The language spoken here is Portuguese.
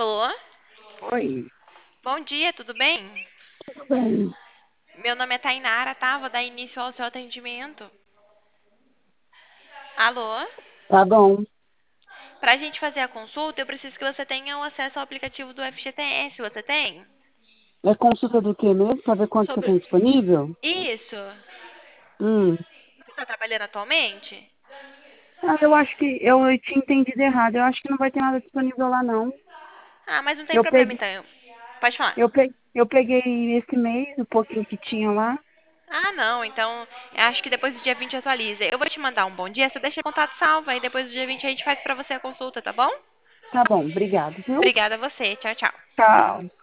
Alô? Oi, Bom dia, tudo bem? tudo bem? Meu nome é Tainara, tá? Vou dar início ao seu atendimento. Alô? Tá bom. Pra gente fazer a consulta, eu preciso que você tenha o acesso ao aplicativo do FGTS. Você tem? É consulta do que mesmo? Pra ver quanto você Sobre. tem disponível? Isso. Hum. Você está trabalhando atualmente? Ah, eu acho que eu tinha entendido errado. Eu acho que não vai ter nada disponível lá, não. Ah, mas não tem Eu problema peguei, então. Pode falar. eu peguei esse mês, o pouquinho que tinha lá. Ah, não, então acho que depois do dia 20 atualiza. Eu vou te mandar um bom dia, você deixa o contato salvo, aí depois do dia 20 a gente faz pra você a consulta, tá bom? Tá bom, obrigado, viu? Obrigada a você, tchau, tchau. Tchau.